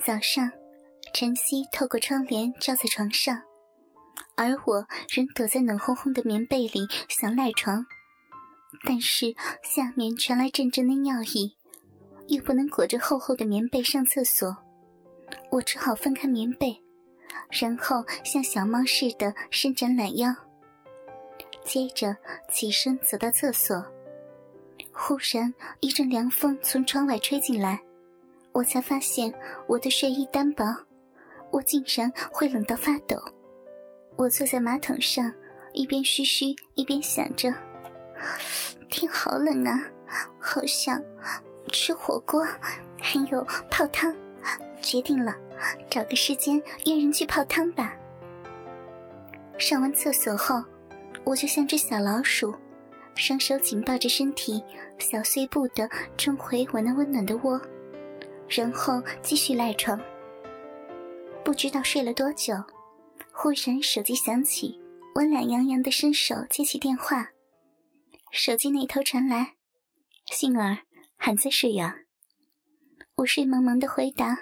早上，晨曦透过窗帘照在床上，而我仍躲在暖烘烘的棉被里想赖床，但是下面传来阵阵的尿意，又不能裹着厚厚的棉被上厕所，我只好分开棉被，然后像小猫似的伸展懒腰，接着起身走到厕所。忽然一阵凉风从窗外吹进来，我才发现我的睡衣单薄，我竟然会冷到发抖。我坐在马桶上，一边嘘嘘一边想着，天好冷啊，好想吃火锅还有泡汤，决定了，找个时间约人去泡汤吧。上完厕所后，我就像只小老鼠，双手紧抱着身体，小碎步地冲回我那温暖的窝，然后继续赖床。不知道睡了多久，忽然手机响起，我懒洋洋地伸手接起电话。手机那头传来，杏儿，还在睡呀？我睡茫茫地回答，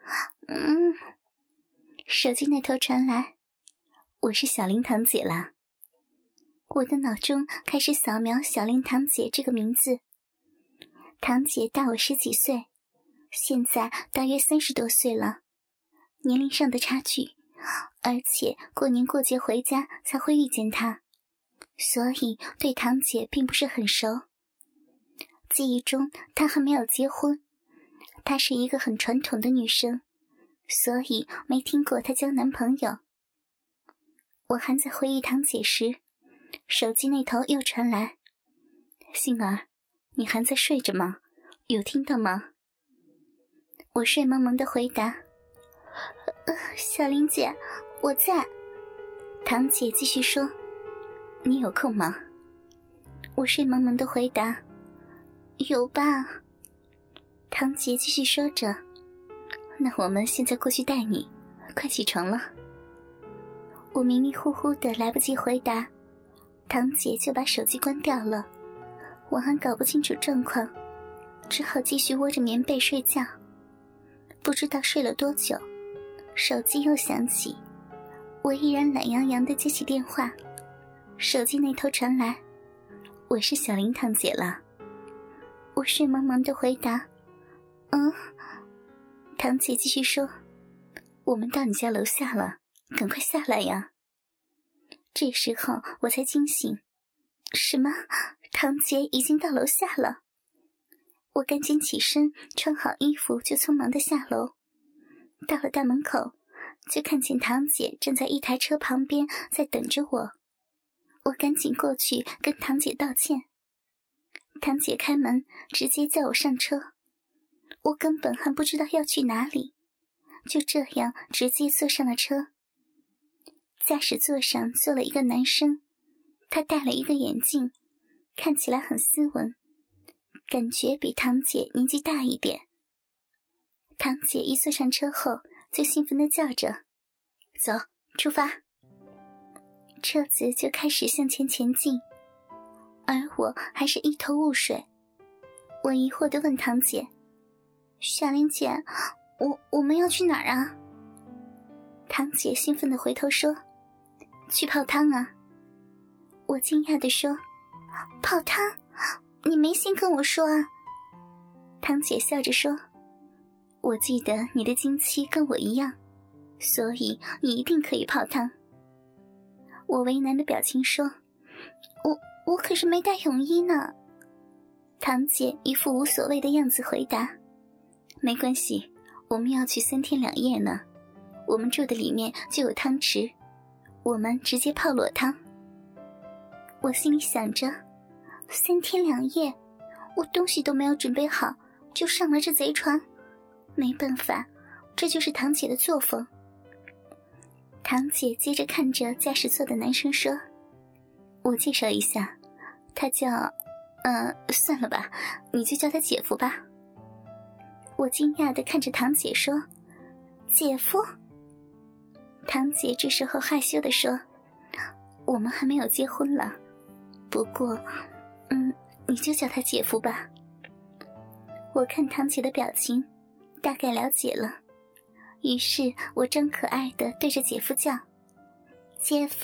手机那头传来，我是小灵堂姐啦。我的脑中开始扫描小灵堂姐这个名字。堂姐大我10几岁，现在大约30多岁了，年龄上的差距，而且过年过节回家才会遇见她，所以对堂姐并不是很熟。记忆中她还没有结婚，她是一个很传统的女生，所以没听过她交男朋友。我还在回忆堂姐时，手机那头又传来，杏儿，你还在睡着吗？有听到吗？我睡蒙蒙地回答，小玲姐，我在。堂姐继续说，你有空吗？我睡蒙蒙地回答，有吧。堂姐继续说着，那我们现在过去带你，快起床了。我迷迷糊糊的来不及回答，堂姐就把手机关掉了。我还搞不清楚状况，只好继续窝着棉被睡觉。不知道睡了多久，手机又响起，我依然懒洋洋地接起电话。手机那头传来，我是小灵堂姐了。我睡茫茫地回答，堂姐继续说，我们到你家楼下了，赶快下来呀。这时候我才惊醒，什么？堂姐已经到楼下了。我赶紧起身，穿好衣服就匆忙地下楼。到了大门口，就看见堂姐站在一台车旁边在等着我。我赶紧过去跟堂姐道歉。堂姐开门，直接叫我上车。我根本还不知道要去哪里，就这样直接坐上了车。驾驶座上坐了一个男生，他戴了一个眼镜，看起来很斯文，感觉比堂姐年纪大一点。堂姐一坐上车后就兴奋地叫着，走，出发。车子就开始向前前进，而我还是一头雾水。我疑惑地问堂姐，小玲姐，我们要去哪儿啊？堂姐兴奋地回头说，去泡汤啊。我惊讶地说，泡汤？你没先跟我说啊。堂姐笑着说，我记得你的经期跟我一样，所以你一定可以泡汤。我为难的表情说，我可是没带泳衣呢。堂姐一副无所谓的样子回答，没关系，我们要去3天2夜呢，我们住的里面就有汤池，我们直接泡裸汤。我心里想着，3天2夜，我东西都没有准备好就上了这贼船，没办法，这就是堂姐的作风。堂姐接着看着驾驶座的男生说，我介绍一下，他叫算了吧，你就叫他姐夫吧。我惊讶地看着堂姐说，姐夫？堂姐这时候害羞地说，我们还没有结婚了，不过你就叫他姐夫吧。我看堂姐的表情，大概了解了， 于是我真可爱的对着姐夫叫：姐夫。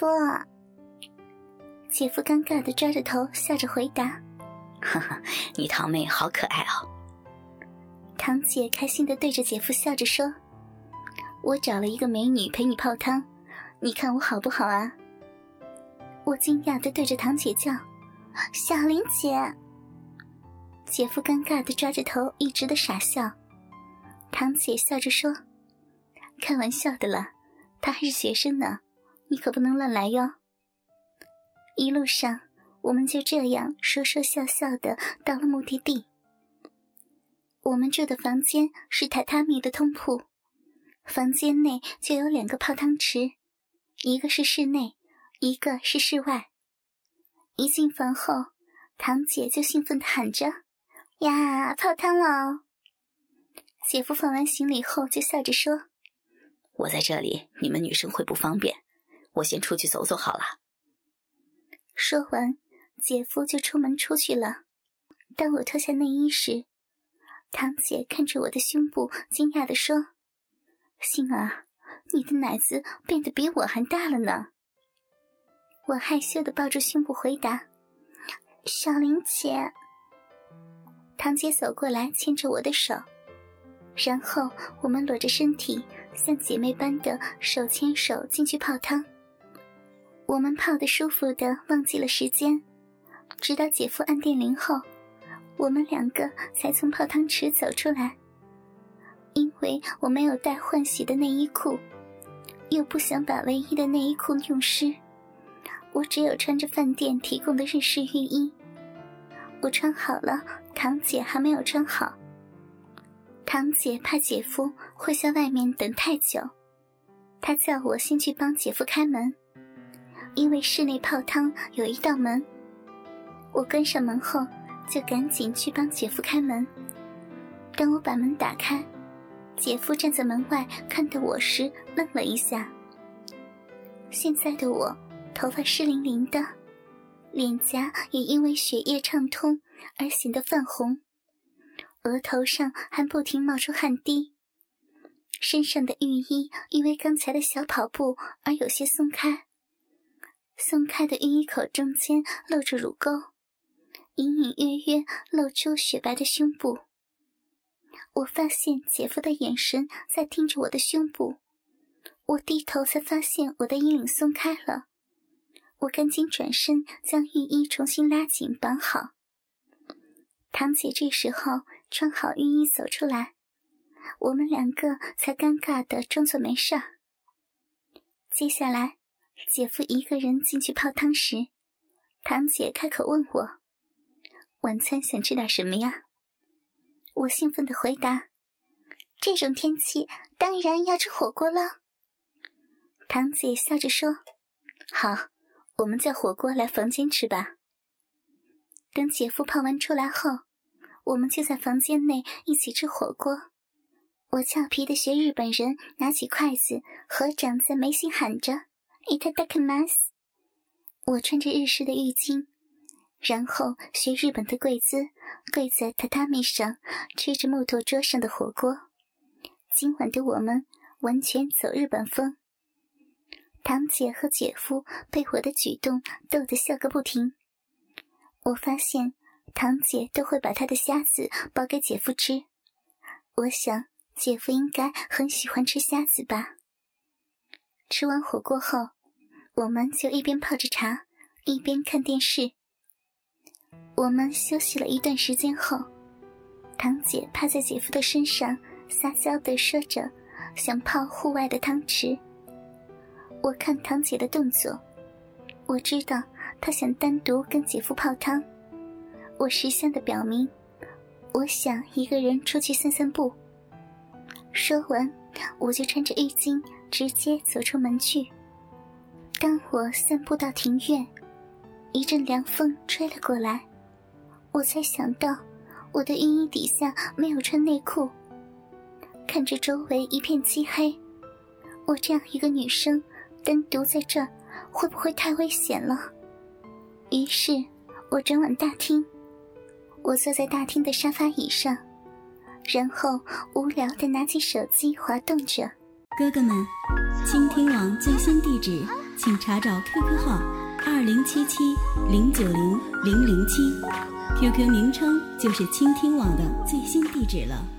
姐夫尴尬的抓着头笑着回答： 哈哈，你堂妹好可爱哦。 堂姐开心的对着姐夫笑着说：我找了一个美女陪你泡汤，你看我好不好啊？我惊讶地对着堂姐叫：小玲姐。姐夫尴尬地抓着头一直的傻笑。堂姐笑着说：开玩笑的啦，他还是学生呢，你可不能乱来哟。一路上我们就这样说说笑笑的到了目的地。我们住的房间是榻榻米的通铺，房间内就有2个泡汤池，一个是室内，一个是室外。一进房后，堂姐就兴奋地喊着：呀，泡汤了！姐夫放完行李后就笑着说： 我在这里，你们女生会不方便，我先出去走走好了。 说完，姐夫就出门出去了。当我脱下内衣时，堂姐看着我的胸部，惊讶地说：星儿，你的奶子变得比我还大了呢。我害羞地抱住胸部回答：小玲姐。堂姐走过来牵着我的手，然后我们裸着身体像姐妹般的手牵手进去泡汤。我们泡得舒服的忘记了时间，直到姐夫按电铃后，我们2个才从泡汤池走出来。因为我没有带换洗的内衣裤，又不想把唯一的内衣裤用湿，我只有穿着饭店提供的日式浴衣。我穿好了，堂姐还没有穿好。堂姐怕姐夫会在外面等太久，她叫我先去帮姐夫开门，因为室内泡汤有一道门。我关上门后就赶紧去帮姐夫开门。当我把门打开，姐夫站在门外看到我时愣了一下。现在的我头发湿淋淋的，脸颊也因为血液畅通而显得泛红，额头上还不停冒出汗滴，身上的浴衣因为刚才的小跑步而有些松开，松开的浴衣口中间露着乳沟，隐隐约约露出雪白的胸部。我发现姐夫的眼神在盯着我的胸部，我低头才发现我的衣领松开了，我赶紧转身将浴衣重新拉紧绑好。堂姐这时候穿好浴衣走出来，我们2个才尴尬地装作没事儿。接下来姐夫一个人进去泡汤时，堂姐开口问我：晚餐想吃点什么呀？我兴奋地回答：这种天气当然要吃火锅了。堂姐笑着说：好，我们叫火锅来房间吃吧。等姐夫泡完出来后，我们就在房间内一起吃火锅。我俏皮地学日本人拿起筷子合掌在眉心喊着いただきます。我穿着日式的浴巾，然后学日本的跪姿，跪在榻榻米上吃着木头桌上的火锅。今晚的我们完全走日本风。堂姐和姐夫被我的举动逗得笑个不停。我发现堂姐都会把她的虾子包给姐夫吃，我想姐夫应该很喜欢吃虾子吧。吃完火锅后，我们就一边泡着茶一边看电视。我们休息了一段时间后，堂姐趴在姐夫的身上撒娇地说着想泡户外的汤池。我看堂姐的动作，我知道她想单独跟姐夫泡汤。我识相地表明，我想一个人出去散散步。说完，我就穿着浴巾直接走出门去。当我散步到庭院，一阵凉风吹了过来，我才想到我的浴衣底下没有穿内裤。看着周围一片漆黑，我这样一个女生单独在这儿会不会太危险了？于是我转往大厅，我坐在大厅的沙发椅上，然后无聊地拿起手机滑动着。 哥哥们，倾听网最新地址，请查找 QQ 号2077090007，QQ 名称就是倾听网的最新地址了。